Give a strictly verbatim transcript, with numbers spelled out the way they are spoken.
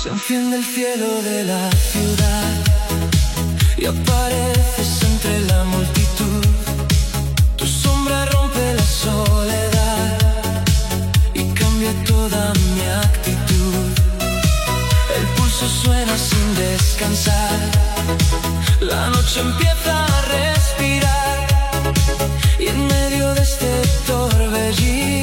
Se enciende el cielo de la ciudad y apareces entre la multitud. Tu sombra rompe la soledad y cambia toda mi actitud. El pulso suena sin descansar, la noche empieza a respirar y en medio de este torbellino